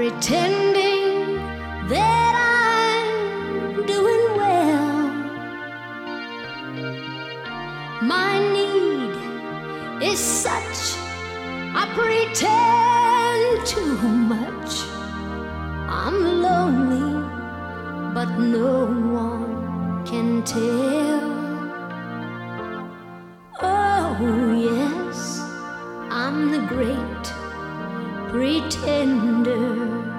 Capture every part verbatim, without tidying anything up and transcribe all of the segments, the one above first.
pretending that I'm doing well. My need is such, I pretend too much. I'm lonely, but no one can tell. Oh yes, I'm the great pretender,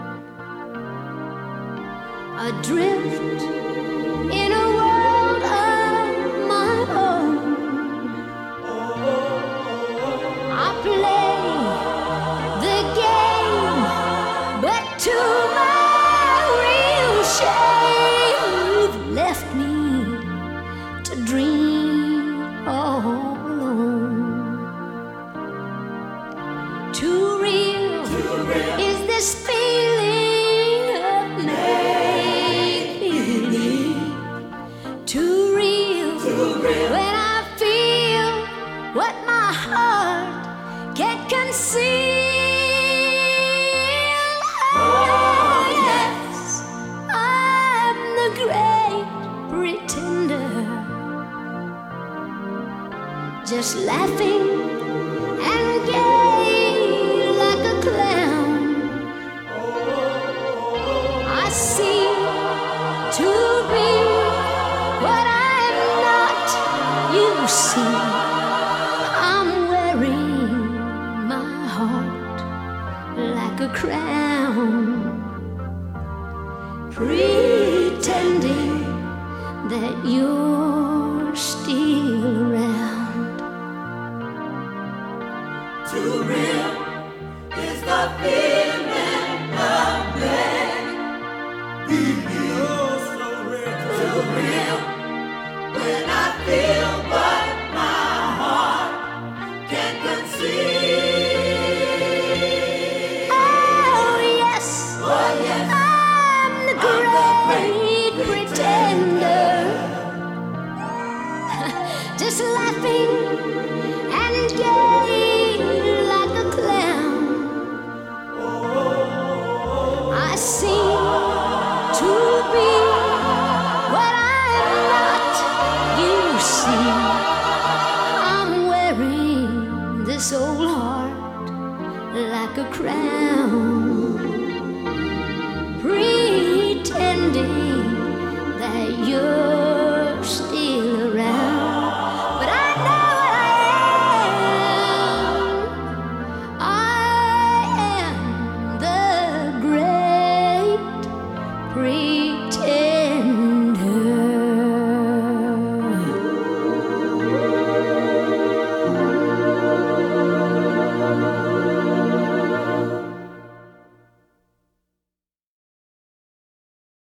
adrift in a world of my own. I play the game, but to my real shame, you've left me to dream all alone. Too real, Too real is this feeling of make-believe. Too real, Too real when I feel what my heart can't conceal. Oh yes, I'm the great pretender, just laughing and gay like a clown. I seem to be what I'm not, you see. I'm wearing my heart like a crown, pretending that you're still around. Too real is the feeling of make-believe. So real, too real when I feel what my heart can't conceive. Oh yes, Oh yes, I'm the I'm great the great pretender, just laughing